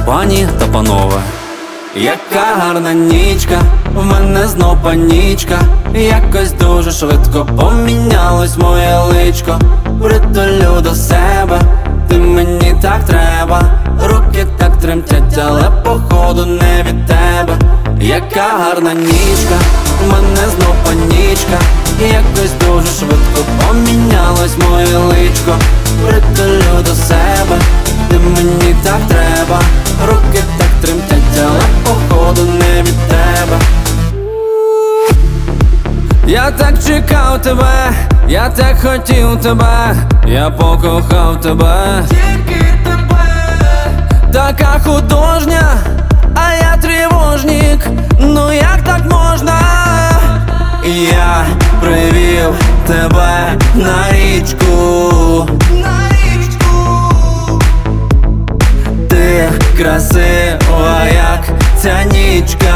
Пані та панове, яка гарна нічка, в мене знов панічка. Якось дуже швидко помінялось моє личко. Притулю до себе, ти мені так треба. Руки так тремтять, але походу не від тебе. Яка гарна нічка, в мене знов панічка. Якось дуже швидко помінялось моє личко. Притулю до себе, ти мені так треба. Руки так тремтять, але походу не від тебе. Я так чекав тебе, я так хотів тебе, я покохав тебе, тільки тебе. Така художня, а я тривожник, ну як так можна? Я привів тебе на річку, ти красива, як ця нічка.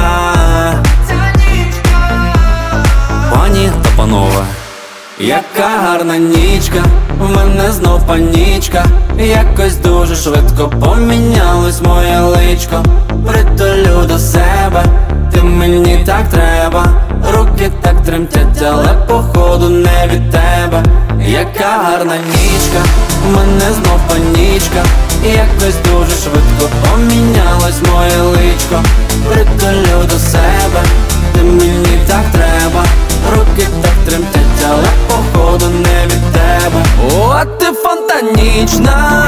Пані та панове, яка гарна нічка, в мене знов панічка. Якось дуже швидко помінялось моє личко. Притулю до себе, ти мені так треба. Руки так тремтять, але походу не від тебе. Яка гарна нічка, в мене знов панічка. Якось дуже швидко помінялось моє личко. Притулю до себе, ти мені так треба. Руки так тремтять, але походу не від тебе. О, ти фонтанічна,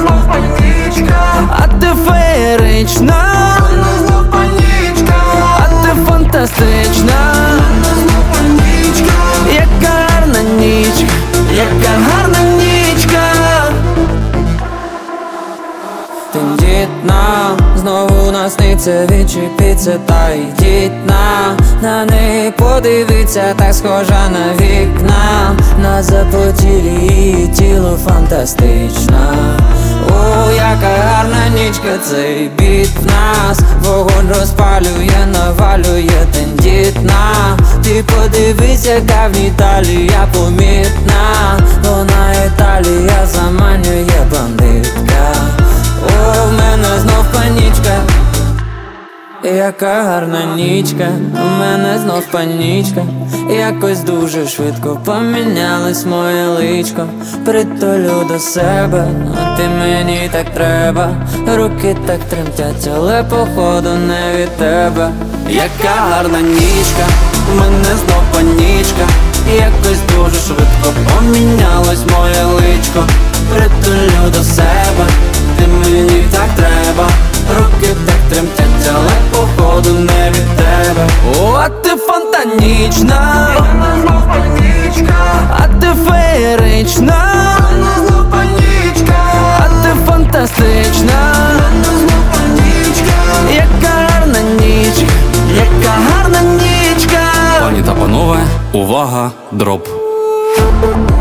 а ти феєрична, а ти фантастична. Яка гарна нічка, яка гарна нічка. Тендітна, знову насниться, відчепіться та йдіть на неї подивіться, так схожа на вікна. На запотілі її тіло фантастична. О, яка гарна нічка, цей біт в нас. Вогонь розпалює, навалює, тендітна. Ти подивись, яка в ній талія помітна. Вона Італія заманює, бандитка. О, в мене знов панічка. Яка гарна нічка, у мене знов панічка. Якось дуже швидко помінялось моє личко. Притулю до себе, а ти мені так треба. Руки так тремтять, але походу не від тебе. Яка гарна нічка, у мене знов панічка. Якось дуже швидко помінялось моє личко. Притулю до себе, ти мені так треба. Руки так тремтять, але походу не від тебе. О, ти фонтанічна, а ти феєрична, а ти фантастична. Яка гарна нічка, яка гарна нічка. Пані та панове, увага, дроп.